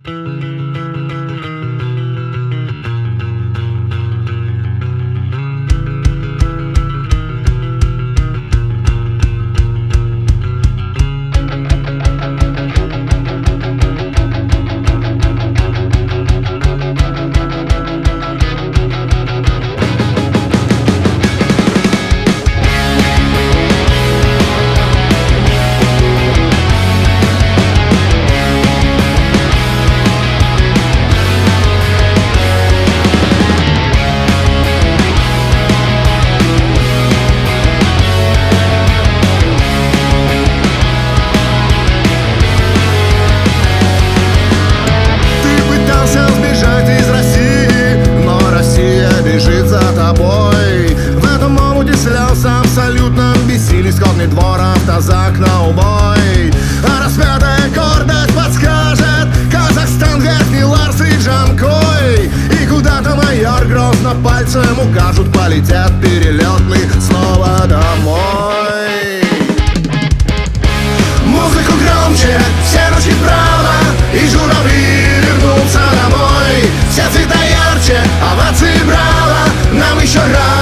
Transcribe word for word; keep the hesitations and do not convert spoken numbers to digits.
Скотный двор, автозак на убой. А распятая гордость подскажет: Казахстан, Верхний Ларс и Джанкой. И куда-то майор грозно пальцем укажут, полетят перелетный снова домой. Музыку громче, все ручки вправо, и журавли вернутся домой. Все цвета ярче, овации браво, нам еще рано.